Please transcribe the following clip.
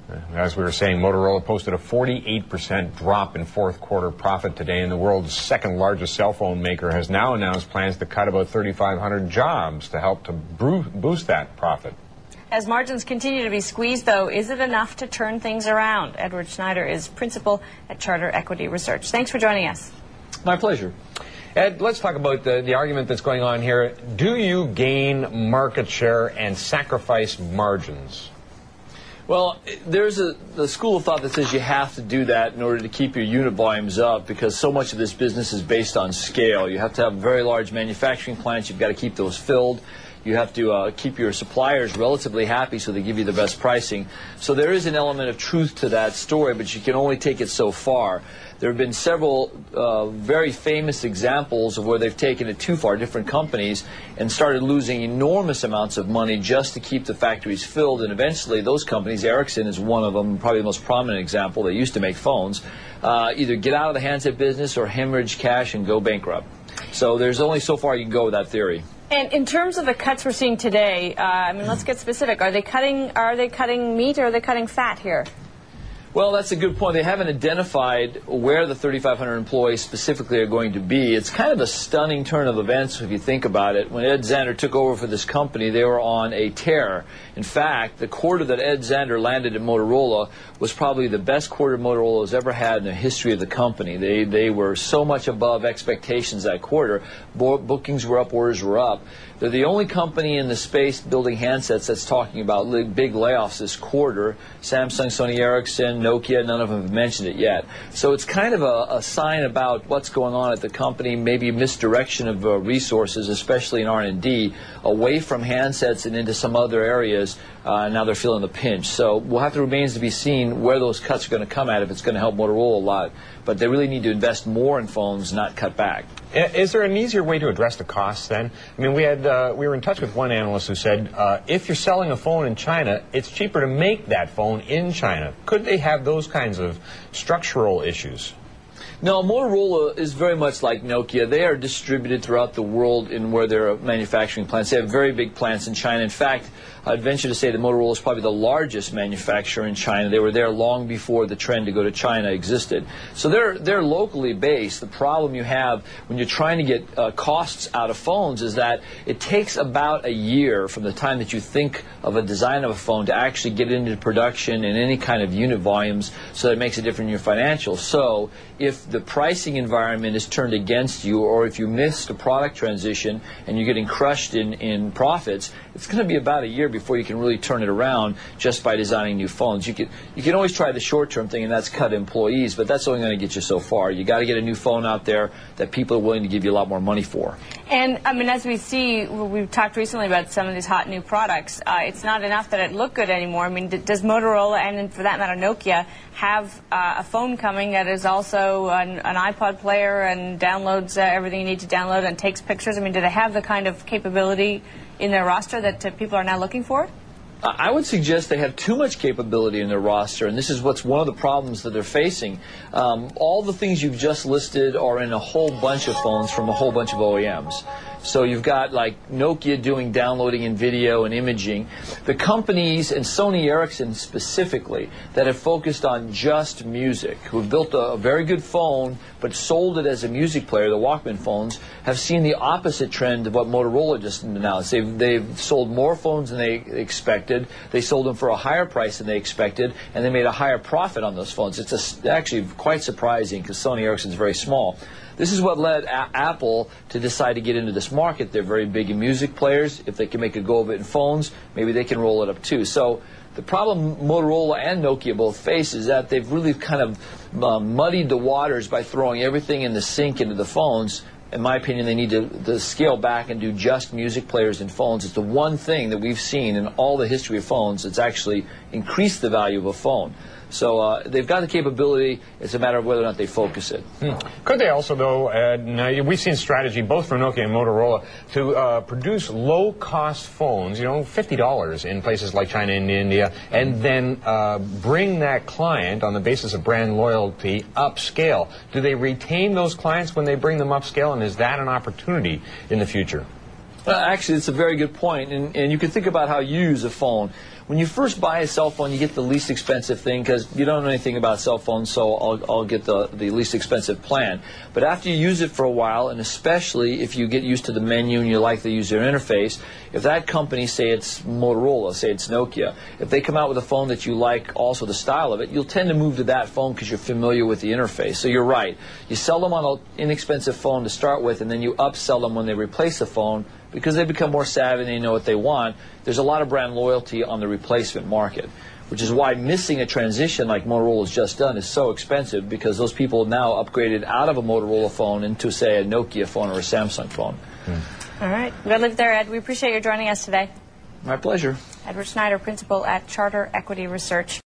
As we were saying, Motorola posted a 48% drop in fourth quarter profit today, and the world's second largest cell phone maker has now announced plans to cut about 3,500 jobs to help to boost that profit. As margins continue to be squeezed, though, is it enough to turn things around? Edward Schneider is principal at Charter Equity Research. Thanks for joining us. My pleasure. Ed, let's talk about the argument that's going on here. Do you gain market share and sacrifice margins? Well, there's the school of thought that says you have to do that in order to keep your unit volumes up, because so much of this business is based on scale. You have to have very large manufacturing plants. You've got to keep those filled. You have to keep your suppliers relatively happy so they give you the best pricing. So there is an element of truth to that story, but you can only take it so far. There have been several very famous examples of where they've taken it too far, different companies, and started losing enormous amounts of money just to keep the factories filled. And eventually those companies, Ericsson is one of them, probably the most prominent example, they used to make phones, either get out of the handset business or hemorrhage cash and go bankrupt. So there's only so far you can go with that theory. And in terms of the cuts we're seeing today, I mean, let's get specific. Are they cutting meat or are they cutting fat here? Well, that's a good point. They haven't identified where the 3,500 employees specifically are going to be. It's kind of a stunning turn of events if you think about it. When Ed Zander took over for this company, they were on a tear. In fact, the quarter that Ed Zander landed at Motorola was probably the best quarter Motorola has ever had in the history of the company. They were so much above expectations that quarter. Bookings were up, orders were up. They're the only company in the space building handsets that's talking about big layoffs this quarter. Samsung, Sony Ericsson, Nokia, none of them have mentioned it yet. So it's kind of a sign about what's going on at the company, maybe misdirection of resources, especially in R&D, away from handsets and into some other areas. Now they're feeling the pinch. So we'll have to remain to be seen where those cuts are going to come at, if it's going to help Motorola a lot. But they really need to invest more in phones, not cut back. Is there an easier way to address the costs then? I mean, we were in touch with one analyst who said if you're selling a phone in China, it's cheaper to make that phone in China. Could they have those kinds of structural issues? No, Motorola is very much like Nokia. They are distributed throughout the world in where there are manufacturing plants. They have very big plants in China. In fact, I'd venture to say that Motorola is probably the largest manufacturer in China. They were there long before the trend to go to China existed. So they're locally based. The problem you have when you're trying to get costs out of phones is that it takes about a year from the time that you think of a design of a phone to actually get into production and any kind of unit volumes, so that it makes a difference in your financials. So if the pricing environment is turned against you, or if you missed a product transition and you're getting crushed in profits, it's going to be about a year before you can really turn it around just by designing new phones. You can always try the short-term thing, and that's cut employees, but that's only going to get you so far. You got to get a new phone out there that people are willing to give you a lot more money for. And I mean, as we see, we've talked recently about some of these hot new products. It's not enough that it look good anymore. I mean, does Motorola, and for that matter Nokia, have a phone coming that is also an iPod player and downloads everything you need to download and takes pictures? I mean, do they have the kind of capability in their roster that people are now looking for? I would suggest they have too much capability in their roster, and this is what's one of the problems that they're facing. All the things you've just listed are in a whole bunch of phones from a whole bunch of OEMs. So you've got like Nokia doing downloading and video and imaging. The companies, and Sony Ericsson specifically, that have focused on just music, who have built a very good phone but sold it as a music player, the Walkman phones, have seen the opposite trend of what Motorola just announced. They've sold more phones than they expected. They sold them for a higher price than they expected, and they made a higher profit on those phones. It's actually quite surprising because Sony Ericsson is very small. This is what led Apple to decide to get into this market. They're very big in music players. If they can make a go of it in phones, maybe they can roll it up too. So the problem Motorola and Nokia both face is that they've really kind of muddied the waters by throwing everything in the sink into the phones. In my opinion, they need to scale back and do just music players and phones. It's the one thing that we've seen in all the history of phones that's actually increased the value of a phone. So they've got the capability. It's a matter of whether or not they focus it. Could they also, though, now we've seen strategy both from Nokia and Motorola to produce low-cost phones, you know, $50 in places like China and India, and then bring that client on the basis of brand loyalty upscale. Do they retain those clients when they bring them upscale, and is that an opportunity in the future? Actually, it's a very good point, and you can think about how you use a phone. when you first buy a cell phone, you get the least expensive thing because you don't know anything about cell phones, so I'll get the least expensive plan. But after you use it for a while, and especially if you get used to the menu and you like the user interface, if that company, say it's Motorola, say it's Nokia, if they come out with a phone that you like also the style of it, you'll tend to move to that phone because you're familiar with the interface. So you're right. You sell them on an inexpensive phone to start with, and then you upsell them when they replace the phone because they become more savvy and they know what they want. There's a lot of brand loyalty on the replacement market, which is why missing a transition like Motorola's just done is so expensive, because those people now upgraded out of a Motorola phone into, say, a Nokia phone or a Samsung phone. All right. We're going to leave it there, Ed. We appreciate you joining us today. My pleasure. Edward Snyder, Principal at Charter Equity Research.